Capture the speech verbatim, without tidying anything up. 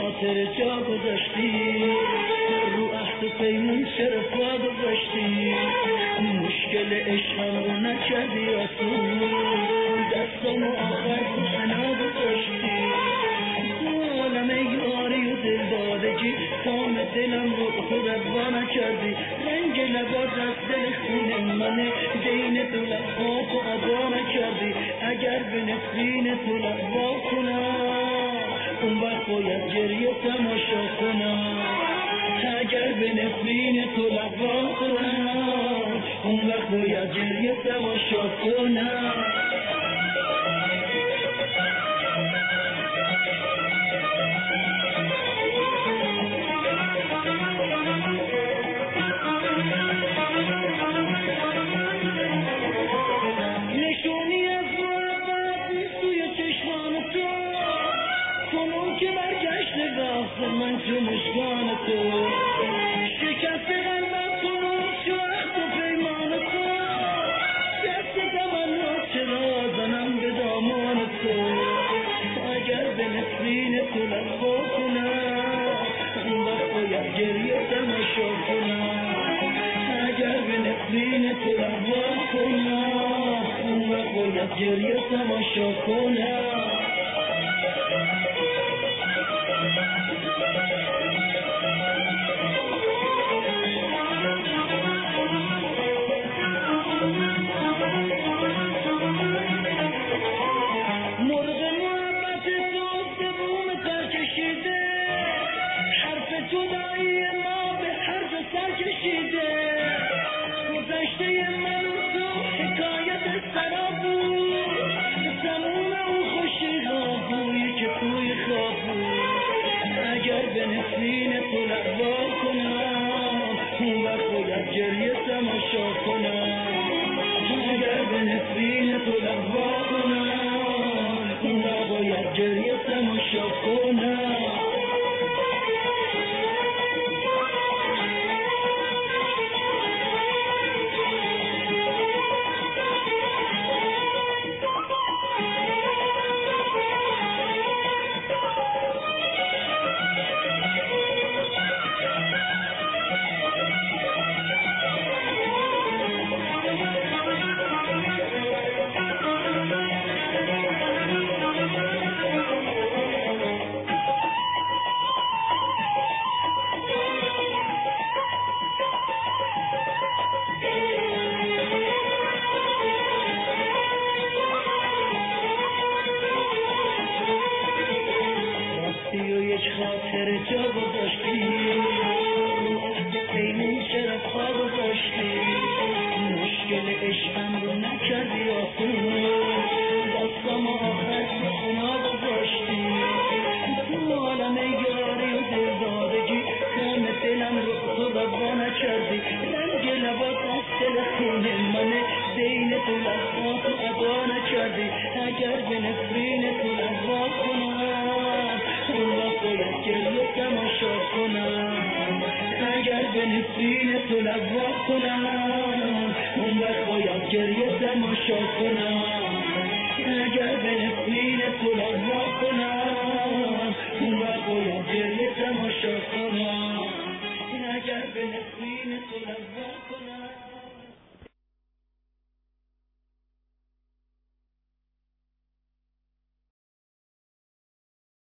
خاطر جا گذاشتی، رو عهد و پیمون چرا پا گذاشتی، مشکل عشقم رو نکردی آسون، دستامو آخر تو حنا گذاشتی، تو عالم یاری و دلدادگی کام دلم رو خودت وا نکردی، رنگ لبات از دل خون منه، دین تو لباتو ادا نکردی، اگر به نفرین تو لبا کنم اون وقت باید گریه تماشا کنم، اگر به نفرین تو لبا کنم اون وقت باید گریه تماشا کنم. نشونی از محبت نیست توی چشمان تو، کنون که برگشت نگاه من تو مشکان تو، شکست قلبم کنون تو عهد و پیمان تو، دست تمنا چرا زنم به دامان تو، اگر به نفرین تو لبا کنم اون وقت باید گریه تماشا کنم، اگر به نفرین تو لبا کنم اون وقت باید گریه تماشا کنم. مرغ محبت تو زبون تر کشیده، حرف تو دایی ما به هر جا سر کشیده، گذشته من تو حکایت سرا بود، تموم اون خوشی ها بویی که توی خواب بود، اگر به نفرین تو لبا کنم اون وقت باید گریه تماشا کنم، اگر به نفرین تو لبا کنم اون وقت باید گریه تماشا کنم. و یک خاطر جا گذاشتی، پیمون چرا پا گذاشتی، مشکل عشقم رو نکردی آسون، دستام آخر تو خنا گذاشتی، تو عالم یاری و دلدادگی کام دلم رو تو روا نکردی، رنگ لبات از دل خون منه، دین تو لباتو ادا نکردی، اگر به نفرین تو لبا کنم اون وقت باید گریه تماشا کنم، اگر به نفرین تو لبا کنم اون وقت باید گریه تماشا کنم، اگر به نفرین تو لبا کنم